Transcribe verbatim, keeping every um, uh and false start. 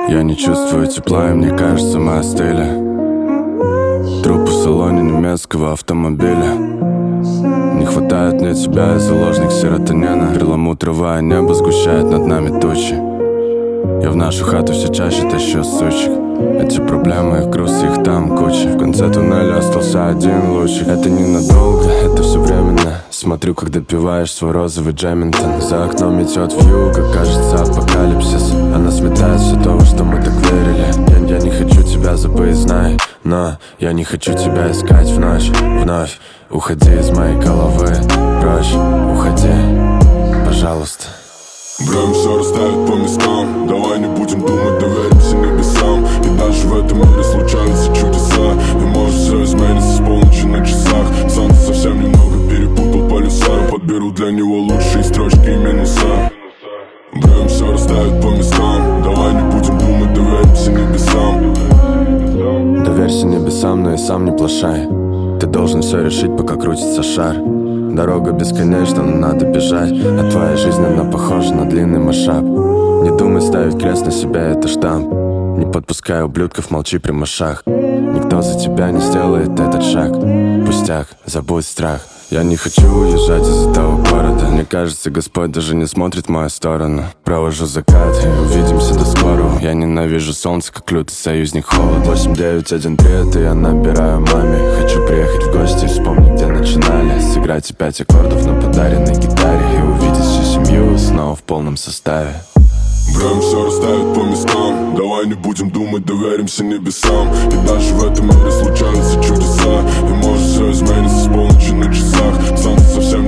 Я не чувствую тепла, и мне кажется, мы остыли. Труп в салоне немецкого автомобиля. Не хватает мне тебя из-за ложных серотонина. Перламутровое небо сгущает над нами тучи. Я в нашу хату все чаще тащу сучек. Эти проблемы, их груз, их там куча. В конце туннеля остался один лучик. Это ненадолго, это все временно. Смотрю, как допиваешь свой розовый Джеминтон. За окном метет вьюга, кажется апокалипсис. Она сметает все то, во что мы так верили. Я, я не хочу тебя забыть, знай. Но я не хочу тебя искать в ночь, вновь. Уходи из моей головы, прочь, уходи, пожалуйста. Время все расставит по местам. Давай не будем думать, доверимся небесам. И даже в этом мире случаются чудеса. И может все изменится с полночи на часах. Санта совсем немного перепутал полюса. Я подберу для него лучшие строчки и минуса. Время все расставит по местам. Давай не будем думать, доверимся небесам. Доверься небесам, но и сам не плашай. Ты должен все решить, пока крутится шар. Дорога бесконечна, но надо бежать. А твоя жизнь, она похожа на длинный масштаб. Не думай ставить крест на себя, это штамп. Не подпускай ублюдков, молчи при мышах. Никто за тебя не сделает этот шаг. Пустяк, забудь страх. Я не хочу уезжать из этого города. Мне кажется, Господь даже не смотрит в мою сторону. Провожу закат и увидимся до скорого. Я ненавижу солнце, как лютый союзник холода. Восемь девять один три, это я набираю маме. Хочу приехать в гости и вспомнить, где начинали. Сыграть и пять аккордов на подаренной гитаре. И увидеть всю семью снова в полном составе. Время все расставит по местам. Давай не будем думать, доверимся небесам. И даже в этом мире случаются чудеса. И может все изменится с полночи на часах. Солнце совсем